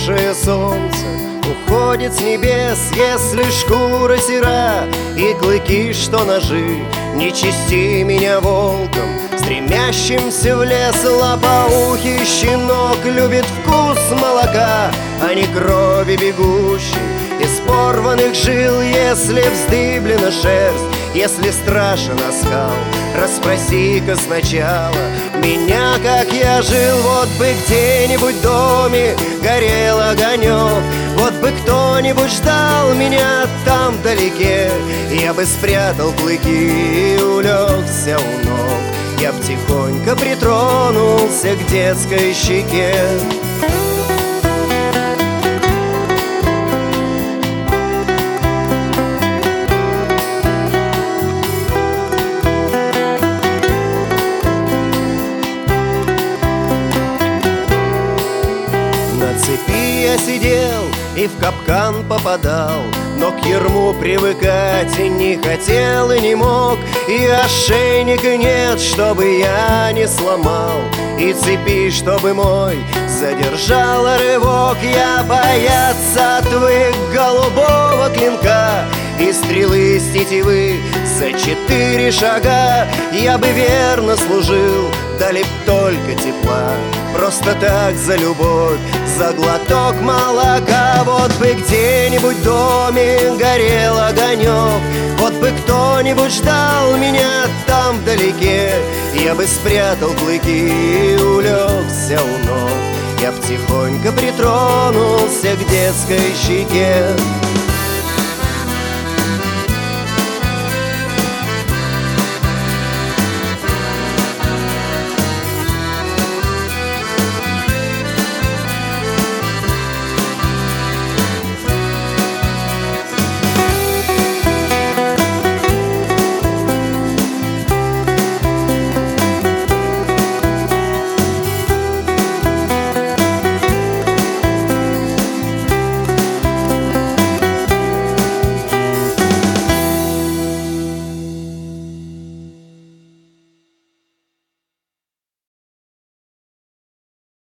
заходящее солнце уходит с небес, если шкура сера и клыки, что ножи. Не чисти меня волком, стремящимся в лес. Лопоухий щенок любит вкус молока, а не крови бегущей из порванных жил. Если вздыблена шерсть, если страшен оскал, расспроси-ка сначала меня, как я жил. Вот бы где-нибудь в доме горел огонек, вот бы кто-нибудь ждал меня там вдалеке. Я бы спрятал клыки и улегся у ног, я б тихонько притронулся к детской щеке. На цепи я сидел и в капкан попадал, но к ярму привыкать и не хотел и не мог. И ошейника нет, чтобы я не сломал, и цепи, чтобы мой задержала рывок. Я бояться отвык голубого клинка и стрелы с тетивы за 4 шага. Я бы верно служил, дали б только тепла, просто так за любовь, за глоток молока. Вот бы где-нибудь в доме горел огонек, вот бы кто-нибудь ждал меня там вдалеке. Я бы спрятал клыки и улегся у ног, я б тихонько притронулся к детской щеке.